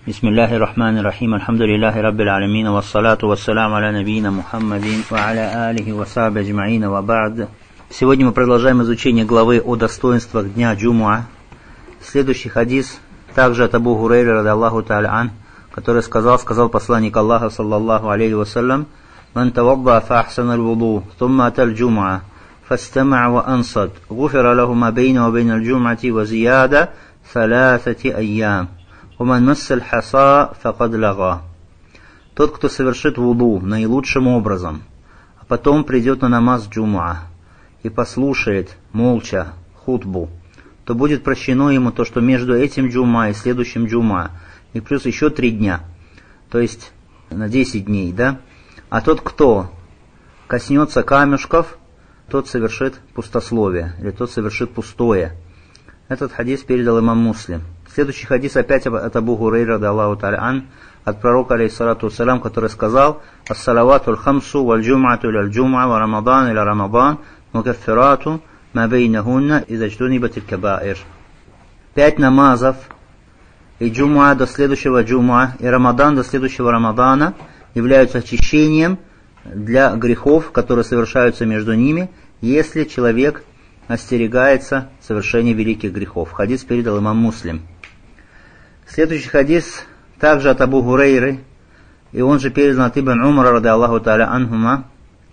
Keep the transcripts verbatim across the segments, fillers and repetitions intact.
Бисмиллахи рахмани рахим, альхамдулиллахи раббил алямин, вассалату вассаляму аля набийна Мухаммадин, ва аля алихи ва сахби аджмаин, ва ба'д. Сегодня мы продолжаем изучение главы о достоинствах дня Джумуа. Следующий хадис также от Абу Хурайры, радиаллаху та'аля ан, который сказал, сказал посланник Аллаха, саллаллаху алейхи вассалям: «Ман тавадда фа ахсана аль-вуду, thumма ата аль-джумуа, фастама'а ва ансат, гуфира лаху ма бейна ва бейна аль-джумуати ва зияда саласати айям. Уман массаль хаса факад лага». Тот, кто совершит вуду наилучшим образом, а потом придет на намаз джумуа и послушает молча хутбу, то будет прощено ему то, что между этим джумуа и следующим джумуа, и плюс еще три дня, то есть на десять дней, да? А тот, кто коснется камешков, тот совершит пустословие, или тот совершит пустое. Этот хадис передал имам Муслим. Следующий хадис опять от Абу Хурайры, радиаллаху та'аля ан, от пророка, алейхиссалату вассалям, который сказал: «Ас-салавату аль-хамсу валь-джум'ату иль-джум'а ва рамадан иля рамадан мукаффирату ма бейнахунна иза джтунибат аль-кабаир». Пять намазов и джум'а до следующего джум'а, и рамадан до следующего рамадана являются очищением для грехов, которые совершаются между ними, если человек остерегается совершения великих грехов. Хадис передал имам Муслим. Следующий хадис также от Абу Хурайры, и он же передан от Ибн Умара, радиаллаху та'аля анхума,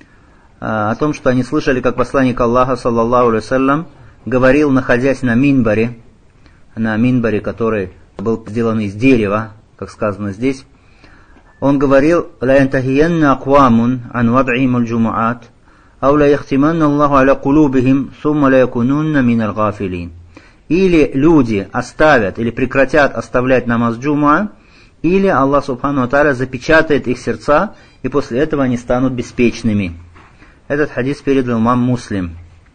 о том, что они слышали, как посланник Аллаха, саллаллаху алейхи вассалям, говорил, находясь на минбаре, на минбаре, который был сделан из дерева, как сказано здесь, он говорил: «Ла янтахиянна аквамун ан вад'ихим аль-джумуат, ау ла яхтиманна Аллаху аля кулубихим, сумма ла якунунна мин аль-гафилин». Или люди оставят, или прекратят оставлять намаз джумуа, или Аллах субхану ва тааля запечатает их сердца, и после этого они станут беспечными. Этот хадис передал имам Муслим.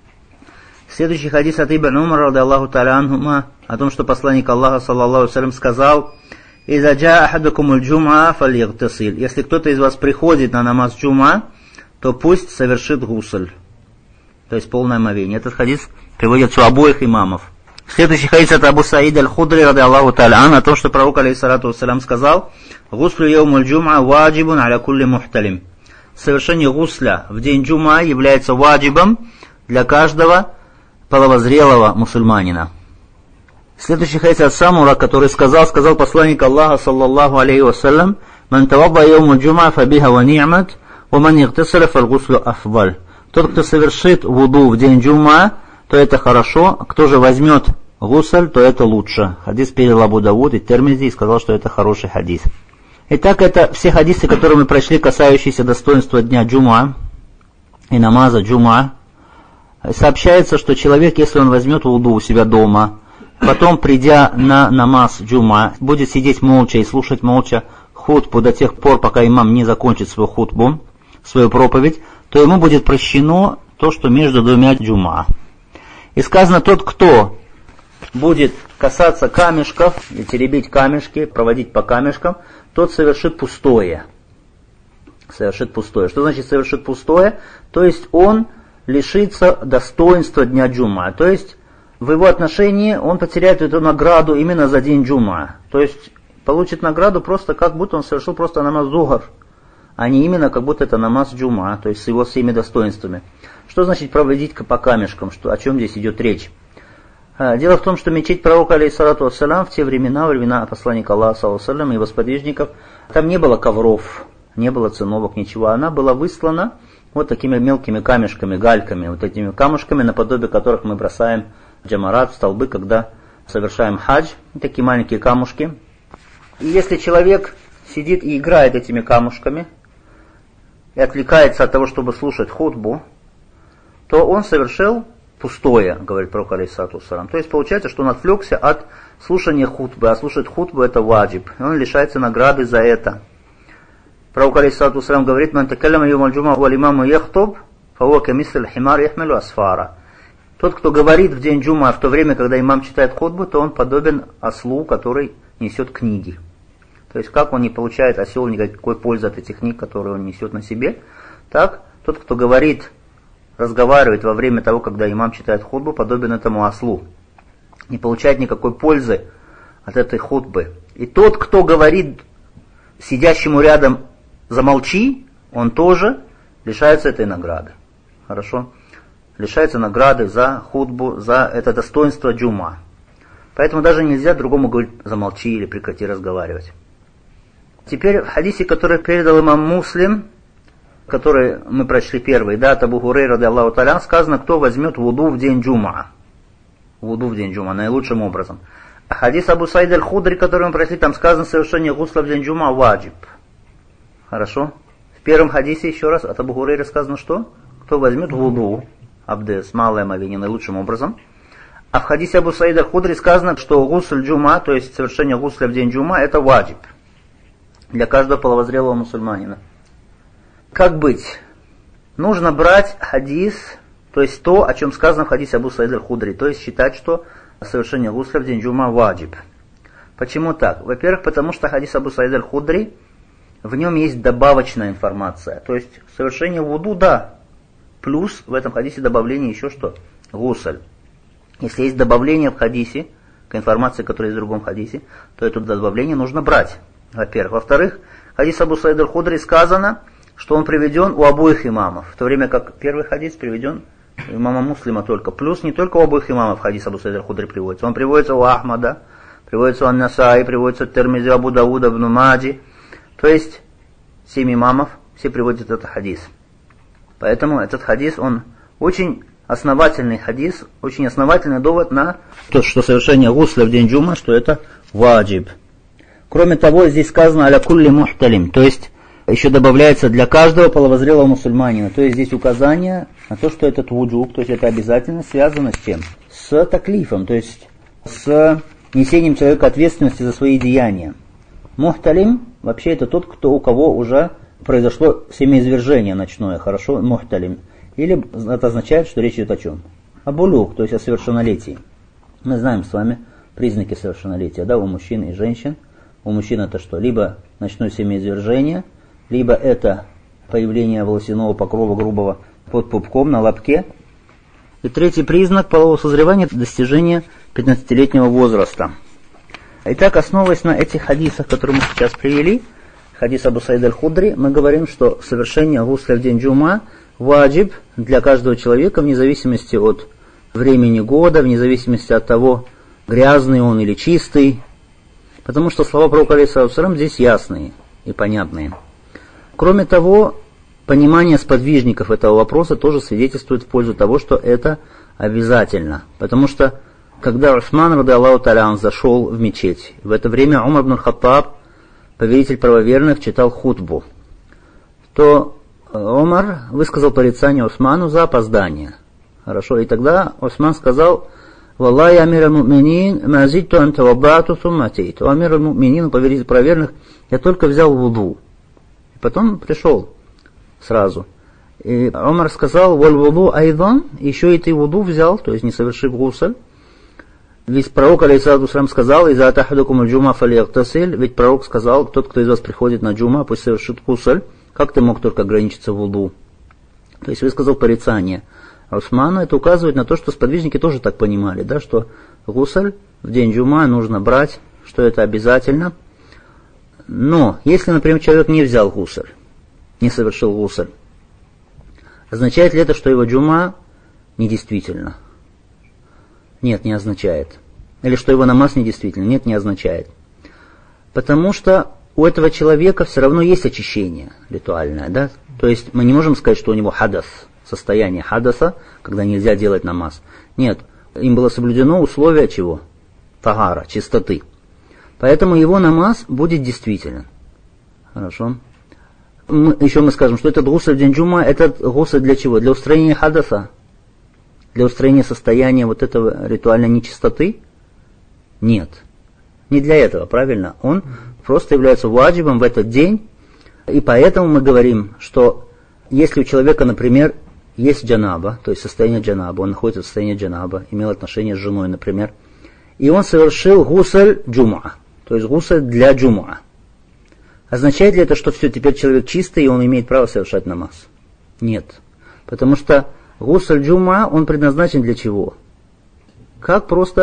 Следующий хадис от Ибн Умара, радиаллаху та'аля анхума, о том, что посланник Аллаха, саллаллаху алейхи ва саллям, сказал: «Иза джаа ахадукум аль-джумуа фальягтасиль». Если кто-то из вас приходит на намаз джумуа, то пусть совершит гусль, то есть полное омовение. Этот хадис приводится у обоих имамов. Следующий хадис от Абу Саида аль-Худри, радиаллаху та'аля ан, о том, что пророк, алейхиссалату вассалям, сказал: «Гуслю яумуль джумуа ваджибун аля кулли мухталим». Совершение гусля в день джумуа является ваджибом для каждого половозрелого мусульманина. Следующий хадис от Самура, который сказал, сказал посланник Аллаха, саллаллаху алейхи вассалям: «Ман тавадда яумуль джумуа фабиха ва ни'мат, ва ман игтасаля фалгуслю афдаль». Тот, кто совершит вуду в день джумуа, то это хорошо, а кто же возьмет гусль, то это лучше. Хадис передал Абу Давуд и Тирмизи и сказал, что это хороший хадис. Итак, это все хадисы, которые мы прочли, касающиеся достоинства дня джумуа и намаза джумуа. Сообщается, что человек, если он возьмет вуду у себя дома, потом, придя на намаз джумуа, будет сидеть молча и слушать молча хутбу до тех пор, пока имам не закончит свою хутбу, свою проповедь, то ему будет прощено то, что между двумя джумуа. И сказано: тот, кто будет касаться камешков, и теребить камешки, проводить по камешкам, тот совершит пустое. Совершит пустое. Что значит совершит пустое? То есть он лишится достоинства дня джумуа. То есть в его отношении он потеряет эту награду именно за день джумуа. То есть получит награду просто как будто он совершил просто намаз зухр, а не именно как будто это намаз джумуа, то есть с его всеми достоинствами. Что значит проводить по камешкам? Что, о чем здесь идет речь? Дело в том, что мечеть пророка, алейхиссалату вассалям, в те времена, времена посланника Аллаха, саллаллаху алейхи ва саллям, и его сподвижников, там не было ковров, не было циновок, ничего. Она была выслана вот такими мелкими камешками, гальками, вот этими камушками, наподобие которых мы бросаем джамарат, столбы, когда совершаем хадж, такие маленькие камушки. И если человек сидит и играет этими камушками, и отвлекается от того, чтобы слушать хутбу, то он совершил пустое, говорит пророк, алейхиссалату вассалям. То есть получается, что он отвлекся от слушания хутбы, а слушать хутбу это ваджиб, и он лишается награды за это. Пророк, алейхиссалату вассалям, говорит: «Ман такаллама яумаль джумуа валь имаму яхтуб, фахуа камисль химар яхмилу асфара». Тот, кто говорит в день джумуа, в то время, когда имам читает хутбу, то он подобен ослу, который несет книги. То есть как он не получает, осел, никакой пользы от этих книг, которые он несет на себе, так тот, кто говорит, разговаривает во время того, когда имам читает хутбу, подобен этому ослу. Не получает никакой пользы от этой хутбы. И тот, кто говорит сидящему рядом замолчи, он тоже лишается этой награды. Хорошо? Лишается награды за хутбу, за это достоинство джума. Поэтому даже нельзя другому говорить замолчи или прекрати разговаривать. Теперь в хадисе, который передал имам Муслим, который мы прочли первый, да, от Абу Хурейра ради Аллаху та'аля, сказано, кто возьмет вуду в день джума. Вуду в день джума, наилучшим образом. А хадис Абу Саид аль-Худри, который мы прочли, там сказано совершение гусла в день джума ваджиб. Хорошо? В первом хадисе еще раз от Абу Хурейра сказано, что? Кто возьмет вуду, абдес, малое омовение, наилучшим образом. А в хадисе Абу Саида аль-Худри сказано, что гусль джума, то есть совершение гусля в день джума, это ваджиб. Для каждого половозрелого мусульманина. Как быть? Нужно брать хадис, то есть то, о чем сказано в хадисе Абу Саида аль-Худри, то есть считать, что совершение гусля в день джума ваджиб. Почему так? Во-первых, потому что хадис Абу Саида аль-Худри, в нем есть добавочная информация. То есть совершение вуду, да, плюс в этом хадисе добавление еще что? Гусль. Если есть добавление в хадисе, к информации, которая есть в другом хадисе, то это добавление нужно брать, во-первых. Во-вторых, хадис Абу Саида аль-Худри сказано, что он приведен у обоих имамов, в то время как первый хадис приведен у имама Муслима только. Плюс не только у обоих имамов хадис Абу Саида аль-Худри приводится, он приводится у Ахмада, приводится у Ан-Насаи, приводится у Тирмизи, Абу Дауда, Ибн Маджи. То есть семь имамов, все приводят этот хадис. Поэтому этот хадис, он очень основательный хадис, очень основательный довод на то, что совершение гусля в день джума, что это ваджиб. Кроме того, здесь сказано аля кулли мухталим, то есть еще добавляется для каждого половозрелого мусульманина. То есть здесь указание на то, что этот вуджуб, то есть это обязательно связано с чем? С таклифом, то есть с несением человека ответственности за свои деяния. Мухталим вообще это тот, кто, у кого уже произошло семяизвержение ночное, хорошо, мухталим. Или это означает, что речь идет о чем? О булуг, то есть о совершеннолетии. Мы знаем с вами признаки совершеннолетия, да, у мужчин и женщин. У мужчин это что? Либо ночное семяизвержение, либо это появление волосяного покрова грубого под пупком, на лобке. И третий признак полового созревания – это достижение пятнадцатилетнего возраста. Итак, основываясь на этих хадисах, которые мы сейчас привели, хадис Абу Саида аль-Худри, мы говорим, что совершение гусля в день джума ваджиб для каждого человека, вне зависимости от времени года, вне зависимости от того, грязный он или чистый, потому что слова пророка алейхиссалату вассалям здесь ясные и понятные. Кроме того, понимание сподвижников этого вопроса тоже свидетельствует в пользу того, что это обязательно. Потому что, когда Усман, ради Аллаху та'аля, зашел в мечеть, в это время Умар ибн Хаттаб, повелитель правоверных, читал хутбу, то Умар высказал порицание Усману за опоздание. Хорошо, и тогда Усман сказал: «Валлахи амир аль-му'минин, ма зидту ан таваддату сумма атейту». Амир аль-му'минин, повелитель правоверных, я только взял вуду. И потом пришел сразу. И Умар сказал: «Валь вуду айдан», еще и ты вуду взял, то есть не совершив гусль. Ведь пророк алейхиссалату вассалям сказал: «Иза атахадукум аль-джума фалияктасиль», ведь пророк сказал: тот, кто из вас приходит на джума, пусть совершит гусль. Как ты мог только ограничиться вуду? То есть высказал порицание Усману. Это указывает на то, что сподвижники тоже так понимали, да, что гусль в день джума нужно брать, что это обязательно. Но если, например, человек не взял гусль, не совершил гусль, означает ли это, что его джума недействительна? Нет, не означает. Или что его намаз недействительно? Нет, не означает. Потому что у этого человека все равно есть очищение ритуальное, да? То есть мы не можем сказать, что у него хадас, состояние хадаса, когда нельзя делать намаз. Нет, им было соблюдено условие чего? Тагара, чистоты. Поэтому его намаз будет действителен. Хорошо. Мы, еще мы скажем, что этот гусль в день джума, этот гусль для чего? Для устранения хадаса? Для устранения состояния вот этого ритуальной нечистоты? Нет. Не для этого, правильно? Он просто является ваджибом в этот день. И поэтому мы говорим, что если у человека, например, есть джанаба, то есть состояние джанаба, он находится в состоянии джанаба, имел отношение с женой, например, и он совершил гусль джумуа, то есть гусль для джумуа. Означает ли это, что все, теперь человек чистый, и он имеет право совершать намаз? Нет. Потому что гусль джумуа, он предназначен для чего? Как просто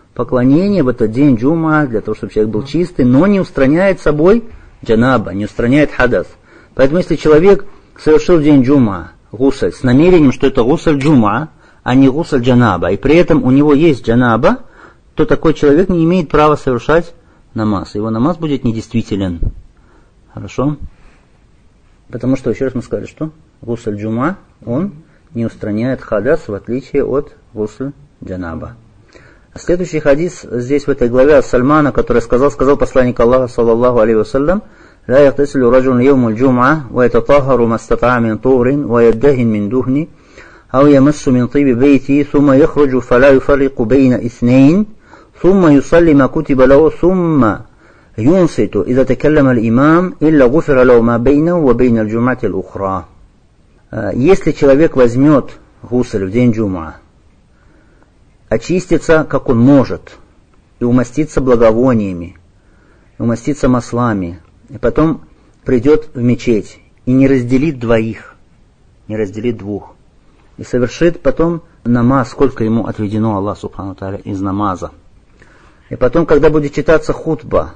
поклонение в этот день джума, для того, чтобы человек был чистый, но не устраняет собой джанаба, не устраняет хадас. Поэтому если человек совершил в день джума гусль с намерением, что это гусль джума, а не гусль джанаба, и при этом у него есть джанаба, то такой человек не имеет права совершать намаз. Его намаз будет недействителен. Хорошо? Потому что, еще раз мы сказали, что гусль джума, он не устраняет хадас, в отличие от гусль джанаба. Следующий хадис здесь в этой главе от Сальмана, который сказал, сказал посланник Аллаха, саллаллаху алейхи вассалям: لا يغتسل رجل يوم الجمعة ويتطهر ما استطاع من طور ويدهن من دهن أو يمس من طيب بيتي ثم يخرج فلا يفرق بين اثنين ثم يصلي ما كتب له ثم ينصت إذا تكلم الإمام إلا غفر له ما بينه وبين الجمعة الأخرى. Если человек возьмет гусль в день джума, очистится, как он может, и умастится благовониями, и умастится маслами, и потом придет в мечеть и не разделит двоих, не разделит двух, и совершит потом намаз, сколько ему отведено Аллах субхану тааля из намаза. И потом, когда будет читаться хутба,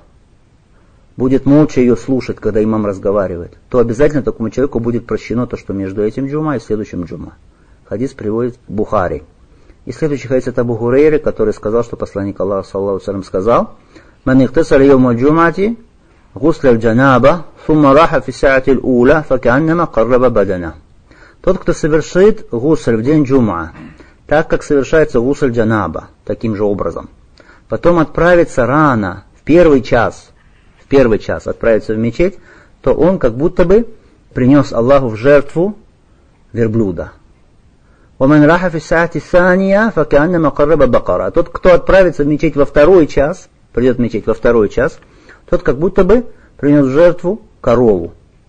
будет молча ее слушать, когда имам разговаривает, то обязательно такому человеку будет прощено то, что между этим джума и следующим джума. Хадис приводит Бухари. И следующий хадис это Абу Хурейра, который сказал, что посланник Аллаха саллаллаху алейхи ва саллям сказал: «Ман ихтасаля йаума джумати гусля аль-джанаба, сумма раха фи саати аль-ула, факааннама карраба бадана». Тот, кто совершит гусль в день джума, так как совершается гусль джанаба, таким же образом, потом отправится рано, в первый час, в первый час отправится в мечеть, то он как будто бы принес Аллаху в жертву верблюда. «Ваман раха фи саати сания, факааннама карраба бакара». Тот, кто отправится в мечеть во второй час, придет в мечеть во второй час, тот как будто бы принес в жертву корову.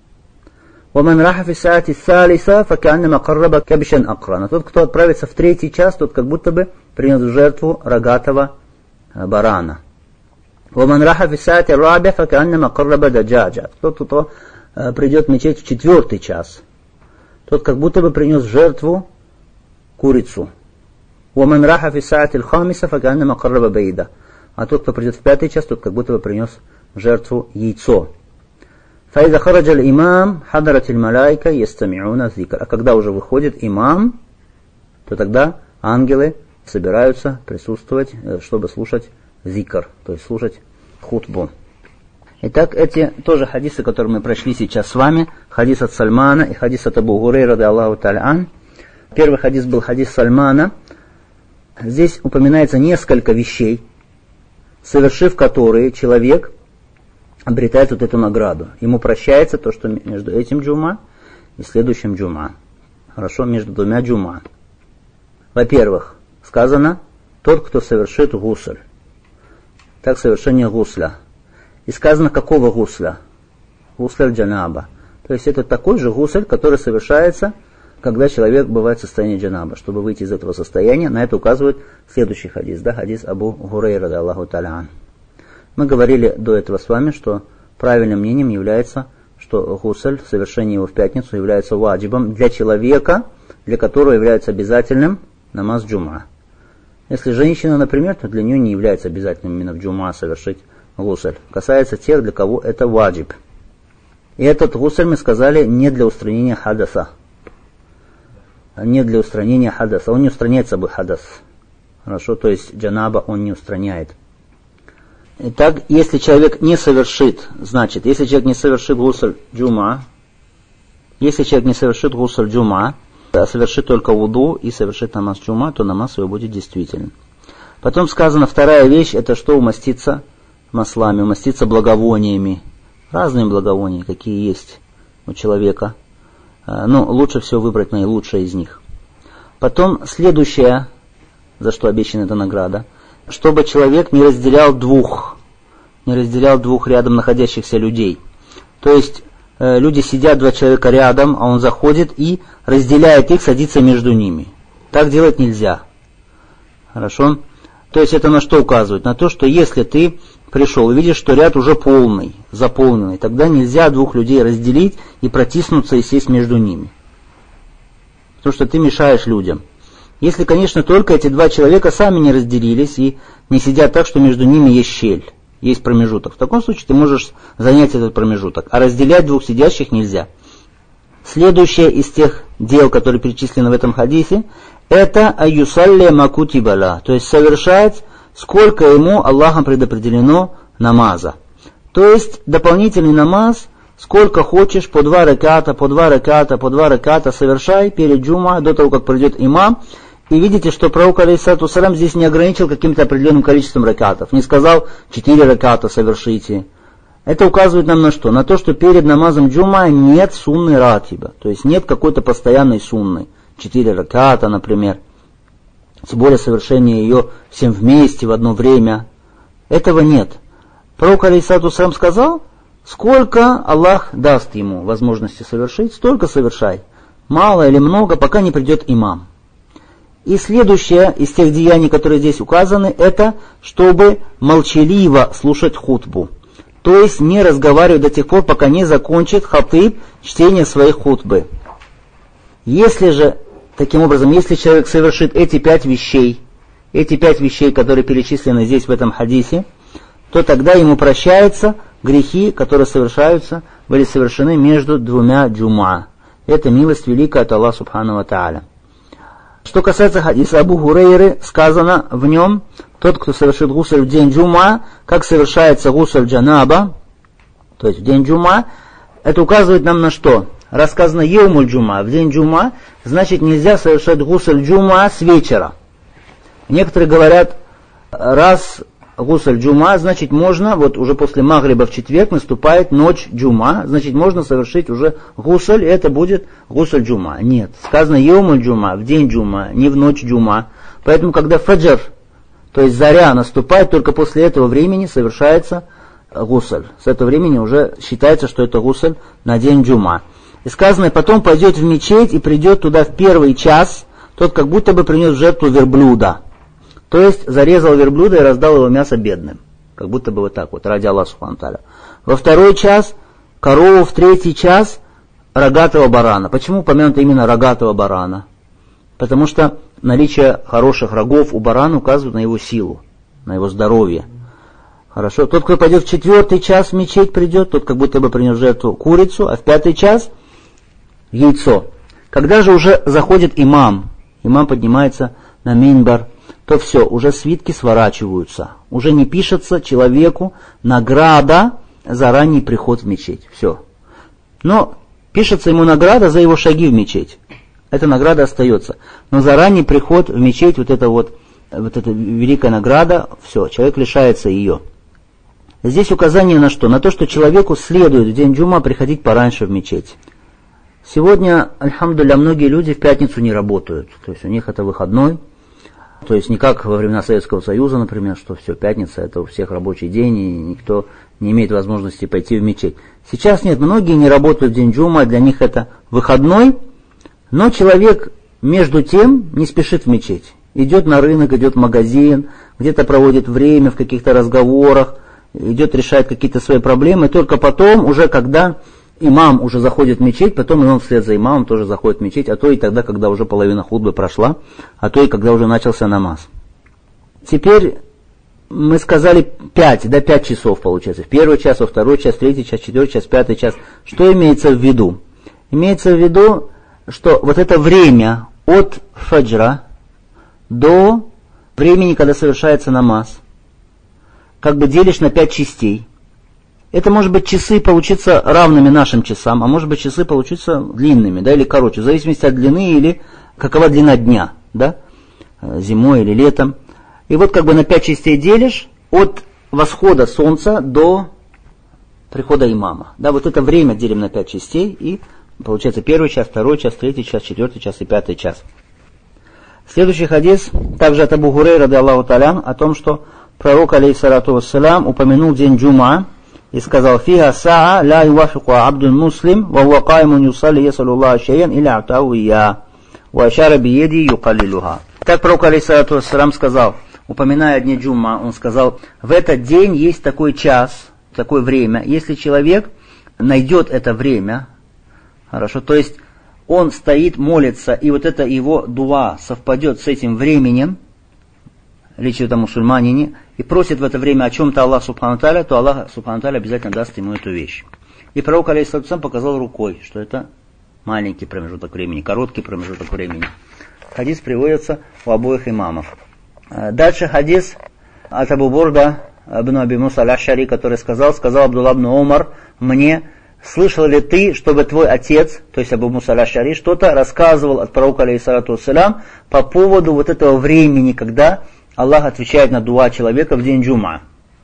«Ваман раха фи саати салиса, факааннама карраба кабшан акрана». Тот, кто отправится в третий час, тот как будто бы принес в жертву рогатого барана. «Ваман раха фи саати раби, факааннама карраба даджаджа». Тот, кто придет в мечеть в четвертый час, тот как будто бы принес в жертву курицу. «Ваман раха фи саати аль-хамиса, факааннама карраба бейда». А тот, кто придет в пятый час, тот как будто бы принес в жертву яйцо. «Фаиза хараджа аль-имам, хадарат аль-малайка, ястамиуна зикр». А когда уже выходит имам, то тогда ангелы собираются присутствовать, чтобы слушать зикр, то есть слушать хутбу. Итак, эти тоже хадисы, которые мы прошли сейчас с вами, хадис от Сальмана и хадис от Абу Гурейра, ради Аллаху та'аля ан. Первый хадис был хадис Сальмана. Здесь упоминается несколько вещей, совершив которые человек обретает вот эту награду. Ему прощается то, что между этим джума и следующим джума. Хорошо, между двумя джума. Во-первых, сказано, тот, кто совершит гусль. Так, совершение гусля. И сказано, какого гусля? Гусля джанаба. То есть это такой же гусль, который совершается, когда человек бывает в состоянии джанаба. Чтобы выйти из этого состояния, на это указывает следующий хадис, да, хадис Абу Гурейра, ради Аллаху та'аля ан. Мы говорили до этого с вами, что правильным мнением является, что гусль, совершение его в пятницу, является ваджибом для человека, для которого является обязательным намаз джума. Если женщина, например, то для нее не является обязательным именно в джума совершить гусль. Касается тех, для кого это ваджиб. И этот гусль, мы сказали, не для устранения хадаса. Не для устранения хадаса. Он не устраняет собой хадас. Хорошо, то есть джанаба он не устраняет. Итак, если человек не совершит, значит, если человек не совершит гусль джума, если человек не совершит гусль джума, а совершит только вуду и совершит намаз джума, то намаз его будет действителен. Потом сказано, вторая вещь, это что умаститься маслами, умаститься благовониями. Разные благовония, какие есть у человека. Но лучше всего выбрать наилучшее из них. Потом следующее, за что обещана эта награда, чтобы человек не разделял двух, не разделял двух рядом находящихся людей. То есть э, люди сидят, два человека рядом, а он заходит и разделяет их, садится между ними. Так делать нельзя. Хорошо? То есть это на что указывает? На то, что если ты пришел и видишь, что ряд уже полный, заполненный, тогда нельзя двух людей разделить и протиснуться и сесть между ними. Потому что ты мешаешь людям. Если, конечно, только эти два человека сами не разделились и не сидят так, что между ними есть щель, есть промежуток. В таком случае ты можешь занять этот промежуток, а разделять двух сидящих нельзя. Следующее из тех дел, которые перечислены в этом хадисе, это аюсалли макутибала, то есть совершать, сколько ему Аллахом предопределено намаза. То есть дополнительный намаз, сколько хочешь, по два раката, по два раката, по два раката совершай перед джума, до того, как придет имам. И видите, что пророк алейхиссалату вассалям здесь не ограничил каким-то определенным количеством ракатов, не сказал четыре раката совершите. Это указывает нам на что? На то, что перед намазом джума нет сунны ратиба, то есть нет какой-то постоянной сунны. Четыре раката, например. Тем более совершение ее всем вместе в одно время. Этого нет. Пророк алейхиссалату вассалям сказал, сколько Аллах даст ему возможности совершить, столько совершай. Мало или много, пока не придет имам. И следующее из тех деяний, которые здесь указаны, это чтобы молчаливо слушать хутбу. То есть не разговаривать до тех пор, пока не закончит хатыб чтение своей хутбы. Если же, таким образом, если человек совершит эти пять вещей, эти пять вещей, которые перечислены здесь в этом хадисе, то тогда ему прощаются грехи, которые совершаются, были совершены между двумя джумуа. Это милость великая от Аллаха субхану ва тааля. Что касается хадиса Абу Хурейры, сказано в нем, тот, кто совершит гусль в день джума, как совершается гусль джанаба, то есть в день джума, это указывает нам на что? Рассказано йомуль джума, в день джума, значит нельзя совершать гусль джума с вечера. Некоторые говорят, раз гусль джума, значит можно, вот уже после магриба в четверг наступает ночь джума, значит можно совершить уже гусль, и это будет гусль джума. Нет, сказано йомуль джума, в день джума, не в ночь джума. Поэтому, когда фаджр, то есть заря наступает, только после этого времени совершается гусль. С этого времени уже считается, что это гусль на день джума. И сказано, потом пойдет в мечеть и придет туда в первый час, тот как будто бы принес в жертву верблюда. То есть зарезал верблюда и раздал его мясо бедным. Как будто бы вот так вот, ради Аллаха субхану тааля. Во второй час корову, в третий час рогатого барана. Почему упомянуто именно рогатого барана? Потому что наличие хороших рогов у барана указывает на его силу, на его здоровье. Хорошо. Тот, кто пойдет в четвертый час в мечеть придет, тот как будто бы принес в жертву курицу, а в пятый час яйцо. Когда же уже заходит имам, имам поднимается на минбар, то все, уже свитки сворачиваются. Уже не пишется человеку награда за ранний приход в мечеть. Все. Но пишется ему награда за его шаги в мечеть. Эта награда остается. Но за ранний приход в мечеть, вот эта вот, вот эта великая награда, все, человек лишается ее. Здесь указание на что? На то, что человеку следует в день джума приходить пораньше в мечеть. Сегодня, альхамдулилля, многие люди в пятницу не работают. То есть у них это выходной. То есть не как во времена Советского Союза, например, что все, пятница это у всех рабочий день, и никто не имеет возможности пойти в мечеть. Сейчас нет, многие не работают в день джума, для них это выходной, но человек между тем не спешит в мечеть. Идет на рынок, идет в магазин, где-то проводит время в каких-то разговорах, идет решает какие-то свои проблемы, и только потом, уже когда имам уже заходит в мечеть, потом имам вслед за имамом тоже заходит в мечеть, а то и тогда, когда уже половина хутбы прошла, а то и когда уже начался намаз. Теперь мы сказали пять, да, пять часов получается. В первый час, во второй час, в третий час, четвертый час, пятый час. Что имеется в виду? Имеется в виду, что вот это время от фаджра до времени, когда совершается намаз, как бы делишь на пять частей. Это может быть часы получиться равными нашим часам, а может быть часы получиться длинными, да, или короче, в зависимости от длины или какова длина дня, да, зимой или летом. И вот как бы на пять частей делишь от восхода солнца до прихода имама. Да, вот это время делим на пять частей, и получается первый час, второй час, третий час, четвертый час и пятый час. Следующий хадис, также от Абу Хурейры, ради Аллаху та'аля, о том, что пророк, алейхиссалату вассалям, упомянул день джума, и сказал: «Фиха саа ла ювафику абдун муслим, ва хуа каймун юсалли ясалу Аллаха шайян иля атау ия, ва ашара биеди юкаллилуха». Так пророк, алейхиссалату вассалям, сказал, упоминая дни джума, он сказал: в этот день есть такой час, такое время, если человек найдет это время, хорошо, то есть он стоит, молится, и вот это его дуа совпадет с этим временем, речь идет о мусульманине, и просит в это время о чем-то Аллах Субхану Тааля, то Аллах Субхану Тааля обязательно даст ему эту вещь. И пророк алейхиссалату вассалям показал рукой, что это маленький промежуток времени, короткий промежуток времени. Хадис приводится у обоих имамов. Дальше хадис от Абу Бурда ибн Аби Муса аль-Аш'ари, который сказал, сказал Абдулла ибн Умар мне: слышал ли ты, чтобы твой отец, то есть Абу Муса аль-Аш'ари, что-то рассказывал от пророка алейхиссалату вассалям по поводу вот этого времени, когда Аллах отвечает на дуа человека в день джума?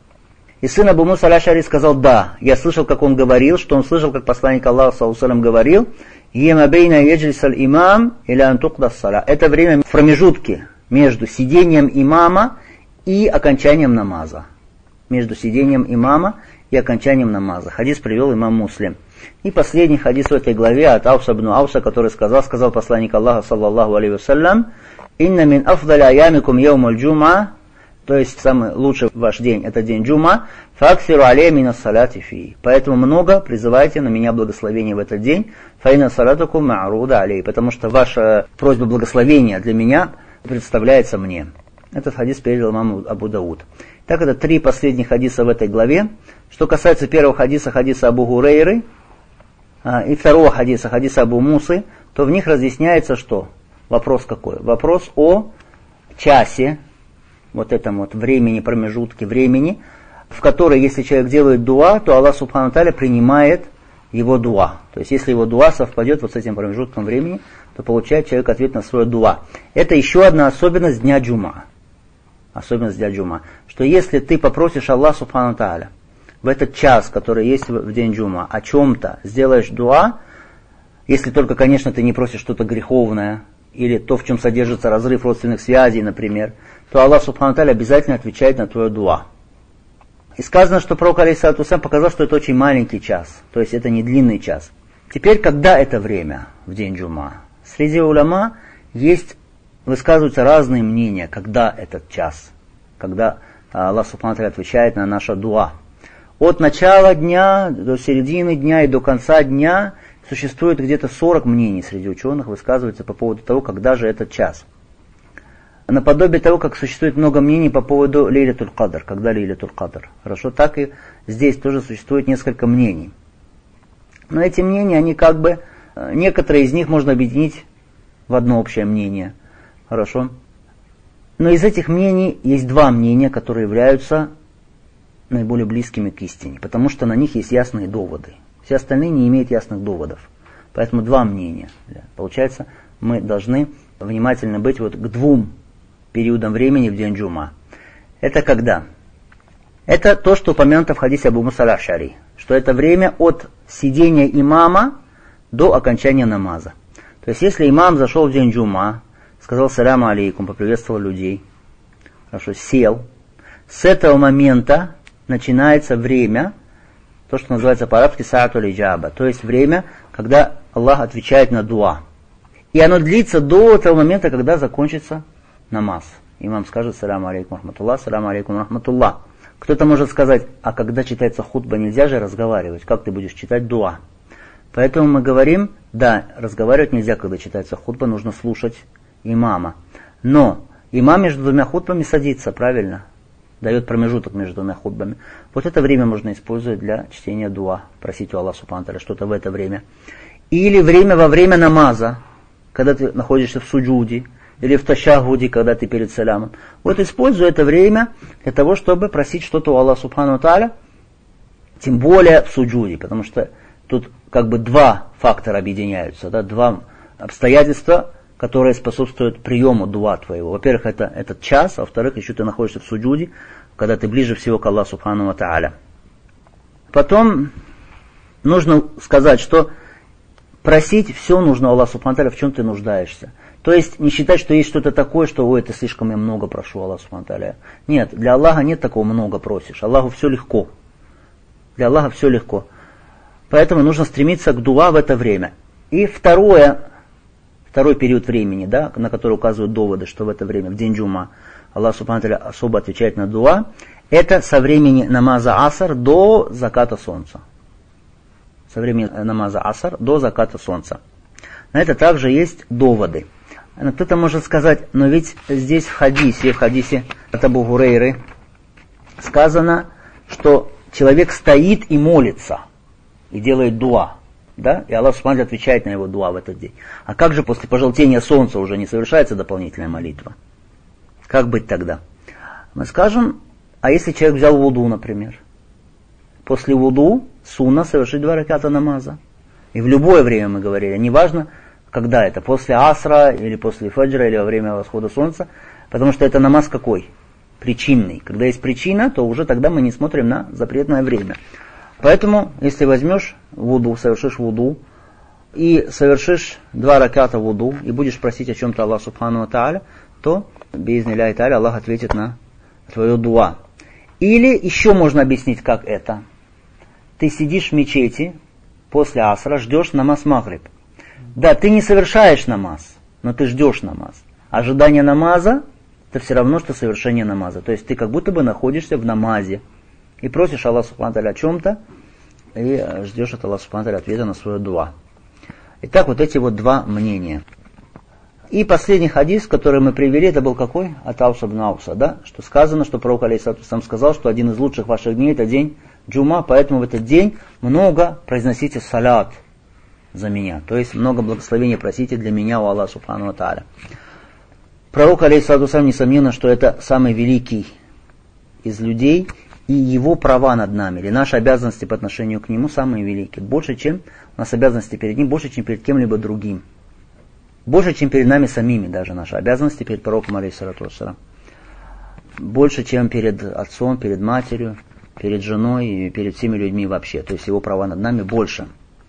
И сын Абу Муса аль-Аш'ари сказал: да, я слышал, как он говорил, что он слышал, как посланник Аллаха саллаллаху алейхи ва саллям говорил: «Ема бейна яджлис аль-имам иля ан туқда ас-саля». Это время в промежутке между сидением имама и окончанием намаза. Между сидением имама и окончанием намаза. Хадис привел имам Муслим. И последний хадис в этой главе от Ауса ибн Ауса, который сказал, сказал посланник Аллаха саллаллаху алейхи ва саллям: «Инна мин афдаля аямикум яумаль джума», то есть самый лучший ваш день это день джума, «факсиру алейя мина салати фи». Поэтому много призывайте на меня благословения в этот день, «фаина салатукум ма'руда алей», потому что ваша просьба благословения для меня представляется мне. Этот хадис передал имам Абу Дауд. Так, это три последних хадиса в этой главе. Что касается первого хадиса, хадиса Абу Гурейры, и второго хадиса, хадиса Абу Мусы, то в них разъясняется, что? Вопрос какой? Вопрос о часе, вот этом вот времени, промежутке времени, в которой, если человек делает дуа, то Аллах Субхану Тааля принимает его дуа. То есть, если его дуа совпадет вот с этим промежутком времени, то получает человек ответ на свое дуа. Это еще одна особенность дня джума. Особенность дня джума. Что если ты попросишь Аллах Субхану Тааля в этот час, который есть в день джума, о чем-то сделаешь дуа, если только, конечно, ты не просишь что-то греховное, или то, в чем содержится разрыв родственных связей, например, то Аллах Субхану Тааля обязательно отвечает на твое дуа. И сказано, что пророк алейхиссалату вассалям показал, что это очень маленький час, то есть это не длинный час. Теперь, когда это время в день джума? Среди уляма есть, высказываются разные мнения, когда этот час, когда Аллах Субхану Тааля отвечает на наше дуа. От начала дня до середины дня и до конца дня существует где-то сорок мнений среди ученых, высказываются по поводу того, когда же этот час. Наподобие того, как существует много мнений по поводу Лейлатуль Кадр, когда Лейлатуль Кадр. Хорошо, так и здесь тоже существует несколько мнений. Но эти мнения, они как бы, некоторые из них можно объединить в одно общее мнение. Хорошо. Но из этих мнений есть два мнения, которые являются наиболее близкими к истине, потому что на них есть ясные доводы. Все остальные не имеют ясных доводов. Поэтому два мнения. Получается, мы должны внимательно быть вот к двум периодам времени в день джума. Это когда? Это то, что упомянуто в хадисе Абу Муса аль-Аш'ари, что это время от сидения имама до окончания намаза. То есть, если имам зашел в день джума, сказал саляму алейкум, поприветствовал людей, хорошо, сел, с этого момента начинается время, то, что называется по-арабски саатуль иджаба, то есть время, когда Аллах отвечает на дуа. И оно длится до того момента, когда закончится намаз. Имам скажет саляму алейкум рахматуллах, саляму алейкум рахматуллах. Кто-то может сказать: а когда читается хутба, нельзя же разговаривать, как ты будешь читать дуа? Поэтому мы говорим, да, разговаривать нельзя, когда читается хутба, нужно слушать имама. Но имам между двумя хутбами садится, правильно? Дает промежуток между двумя хутбами. Вот это время можно использовать для чтения дуа, просить у Аллаха Субхану Тааля что-то в это время. Или время во время намаза, когда ты находишься в суджуде, или в ташахуде, когда ты перед салямом. Вот используй это время для того, чтобы просить что-то у Аллаха Субхану Тааля, тем более в суджуде, потому что тут как бы два фактора объединяются, да, два обстоятельства, которые способствуют приему дуа твоего. Во-первых, это этот час, а во-вторых, еще ты находишься в суджуде, когда ты ближе всего к Аллаху Субхану Тааля. Потом нужно сказать, что просить все нужно у Аллаха Субхану Тааля, в чем ты нуждаешься. То есть не считать, что есть что-то такое, что ой, это слишком я много прошу Аллаха Субхану Тааля. Нет, для Аллаха нет такого много просишь. Аллаху все легко. Для Аллаха все легко. Поэтому нужно стремиться к дуа в это время. И второе, второй период времени, да, на который указывают доводы, что в это время, в день джума, Аллах Субхану Тааля особо отвечает на дуа, это со времени намаза аср до заката солнца. Со времени намаза аср до заката солнца. На это также есть доводы. Но кто-то может сказать, но ведь здесь в хадисе, в хадисе от Абу Гурейры сказано, что человек стоит и молится, и делает дуа. Да? И Аллах Субхану отвечает на его дуа в этот день. А как же после пожелтения солнца уже не совершается дополнительная молитва? Как быть тогда? Мы скажем, а если человек взял вуду, например? После вуду сунна совершить два раката намаза. И в любое время мы говорили, неважно, когда это, после асра, или после фаджра, или во время восхода солнца, потому что это намаз какой? Причинный. Когда есть причина, то уже тогда мы не смотрим на запретное время. Поэтому, если возьмешь вуду, совершишь вуду, и совершишь два раката вуду, и будешь просить о чем-то Аллах Субхану ва Тааля, то, биизниляхи тааля, Аллах ответит на твое дуа. Или еще можно объяснить, как это. Ты сидишь в мечети после асра, ждешь намаз магриб. Да, ты не совершаешь намаз, но ты ждешь намаз. Ожидание намаза – это все равно, что совершение намаза. То есть ты как будто бы находишься в намазе и просишь Аллаха Субхану ва Тааля о чем-то, и ждешь от Аллаха Субхану ва Тааля ответа на свое дуа. Итак, вот эти вот два мнения. И последний хадис, который мы привели, это был какой? От Ауса ибн Ауса, да? Что сказано, что пророк алейхиссалату вассалям сказал, что один из лучших ваших дней это день джума, поэтому в этот день много произносите салят за меня. То есть много благословений просите для меня у Аллаха Субхану ва Тааля. Пророк алейхиссалату вассалям, несомненно, что это самый великий из людей, и его права над нами, или наши обязанности по отношению к нему самые великие. Больше, чем у нас обязанности перед ним, больше, чем перед кем-либо другим. Больше, чем перед нами самими даже наши обязанности перед пророком алейхиссалату вассалям. Больше, чем перед отцом, перед матерью, перед женой и перед всеми людьми вообще. То есть его права над нами больше.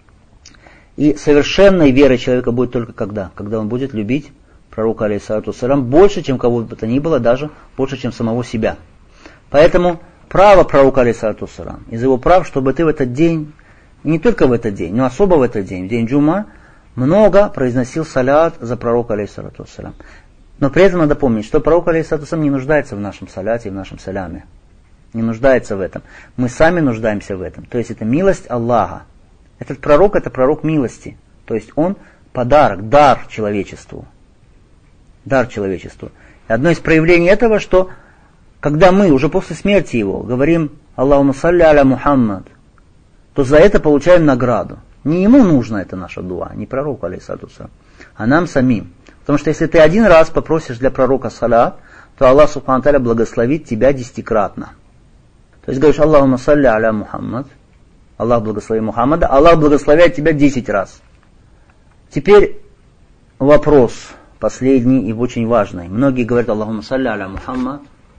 И совершенной верой человека будет только когда? Когда он будет любить пророка алейхиссалату вассалям больше, чем кого бы то ни было, даже больше, чем самого себя. Поэтому право пророка алейхиссалату вассалям, из его прав, чтобы ты в этот день, и не только в этот день, но особо в этот день, в день джума, много произносил салят за пророка алейхиссалату вассалям. Но при этом надо помнить, что пророк алейхиссалату вассалям не нуждается в нашем саляте и в нашем саляме. Не нуждается в этом. Мы сами нуждаемся в этом. То есть это милость Аллаха. Этот пророк это пророк милости. То есть он подарок, дар человечеству. Дар человечеству. И одно из проявлений этого, что когда мы уже после смерти его говорим Аллахумма салли аля Мухаммад, то за это получаем награду. Не ему нужно это наша дуа, не пророку алейхиссалату вассалям, а нам самим. Потому что если ты один раз попросишь для пророка салят, то Аллах Субхану ва Тааля благословит тебя десятикратно. То есть говоришь Аллахумма салли аля Мухаммад, Аллах благослови Мухаммада, Аллах благословляет тебя десять раз. Теперь вопрос последний и очень важный. Многие говорят Аллахумма салли аля Мухаммад,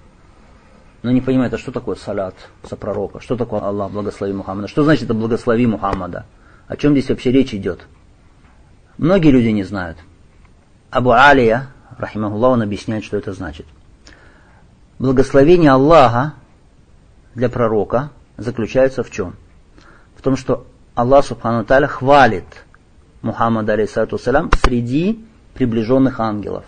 но не понимают, а что такое салят за пророка, что такое Аллах благослови Мухаммада, что значит это благослови Мухаммада, о чем здесь вообще речь идет. Многие люди не знают. Абу Алия, рахимахуллах, он объясняет, что это значит. Благословение Аллаха для пророка заключается в чем? В том, что Аллах Субхану ва Тааля хвалит Мухаммада алейхиссалату вассалям среди приближенных ангелов.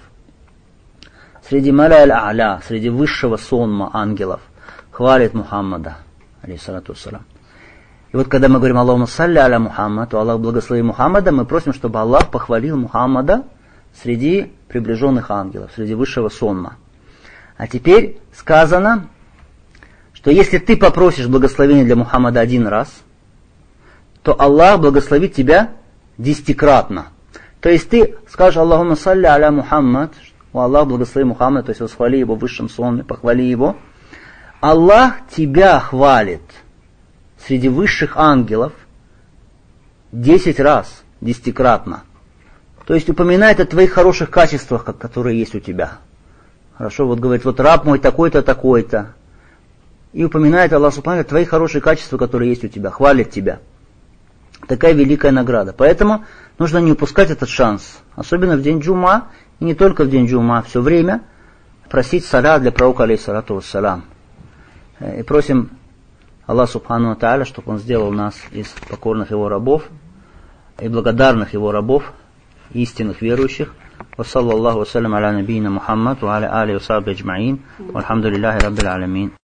Среди маля аль-а'ля, среди высшего сонма ангелов, хвалит Мухаммада алейхиссалату вассалям. И вот когда мы говорим Аллахумма салли аля Мухаммад, то Аллах благослови Мухаммада, мы просим, чтобы Аллах похвалил Мухаммада среди приближенных ангелов, среди высшего сонма. А теперь сказано, что если ты попросишь благословения для Мухаммада один раз, то Аллах благословит тебя десятикратно. То есть ты скажешь Аллахумма салли аля Мухаммад, о Аллах благослови Мухаммада, то есть восхвали его в высшем сонме, похвали его. Аллах тебя хвалит среди высших ангелов десять раз, десятикратно. То есть упоминает о твоих хороших качествах, которые есть у тебя. Хорошо, вот говорит, вот раб мой такой-то, такой-то. И упоминает Аллах Субхану ва Тааля твои хорошие качества, которые есть у тебя, хвалит тебя. Такая великая награда. Поэтому нужно не упускать этот шанс. Особенно в день джума, и не только в день джума, все время просить салят для пророка алейхиссалату вассалям. И просим Аллах Субхану ва Тааля, чтобы Он сделал нас из покорных Его рабов и благодарных Его рабов, истинных верующих. Вассалаллаху вассалям аля набийна Мухаммад ва аля али ва сахби аджмаин. Вальхамдулиллахи раббил алямин.